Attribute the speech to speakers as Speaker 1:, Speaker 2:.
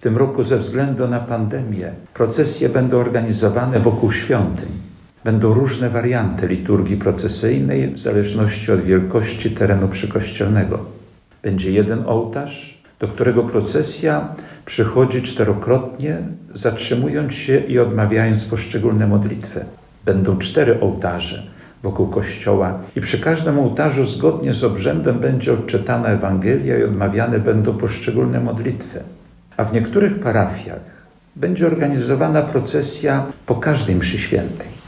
Speaker 1: tym roku ze względu na pandemię procesje będą organizowane wokół świątyń. Będą różne warianty liturgii procesyjnej w zależności od wielkości terenu przykościelnego. Będzie jeden ołtarz, do którego procesja przychodzi 4-krotnie, zatrzymując się i odmawiając poszczególne modlitwy. Będą 4 ołtarze wokół kościoła i przy każdym ołtarzu zgodnie z obrzędem będzie odczytana Ewangelia i odmawiane będą poszczególne modlitwy. A w niektórych parafiach będzie organizowana procesja po każdej mszy świętej.